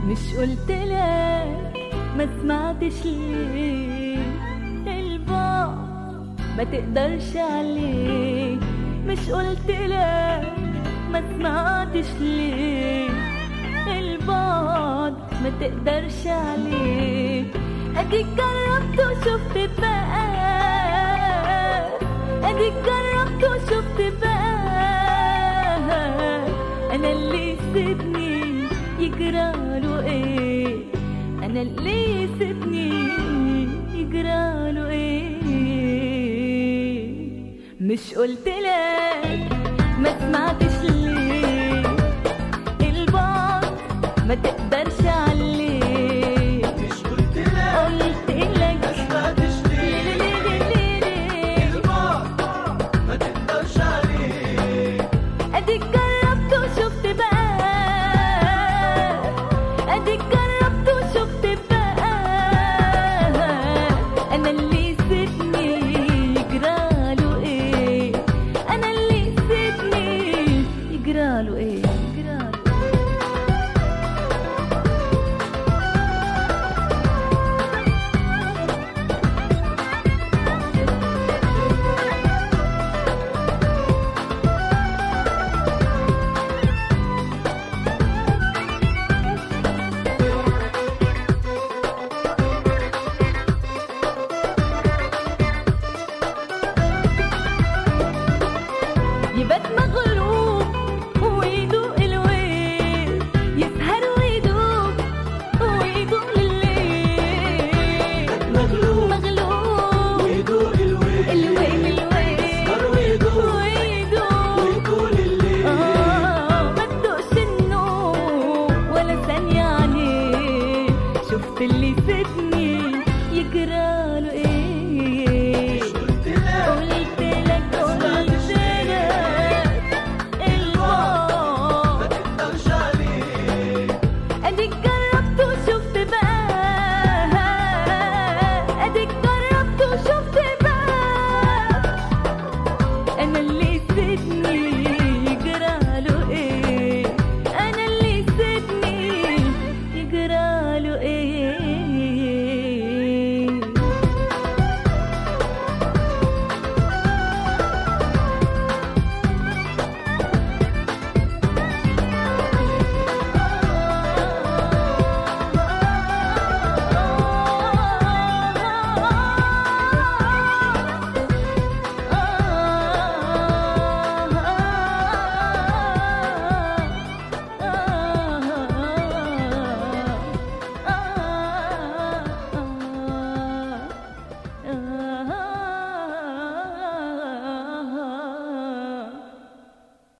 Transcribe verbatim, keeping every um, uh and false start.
مش قلتلك ما سمعتش ليه؟ البعد ما تقدرش عليه. مش قلتلك ما سمعتش ليه؟ البعد ما تقدرش عليه. اديك جربت وشفت بقى، اديك جربت وشفت بقى. انا اللي سيبني يجراله ايه؟ انا اللي سيبني يجراله ايه؟ مش قلتلك ما سمعتش ليه؟ البعد ما تقدرش عليه. مش قلتلك قلتلك ما سمعتش ليه؟ ليه ليه ليه ليه؟ البعد ما تقدرش عليه. اديك جربت وشفت بقى، اديك جربت وشفت بقى. انا اللي سيبني يجراله ايه؟ انا اللي سيبني يجراله ايه؟